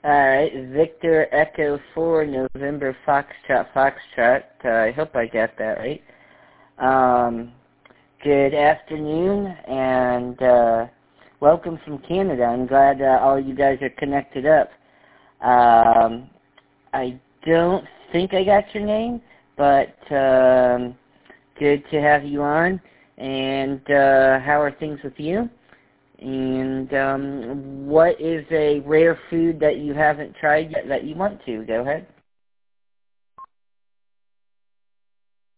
Alright, Victor Echo 4, November Foxtrot. I hope I got that right. Good afternoon, and welcome from Canada. I'm glad all you guys are connected up. I don't think I got your name, but good to have you on. And how are things with you? And what is a rare food that you haven't tried yet that you want to? Go ahead.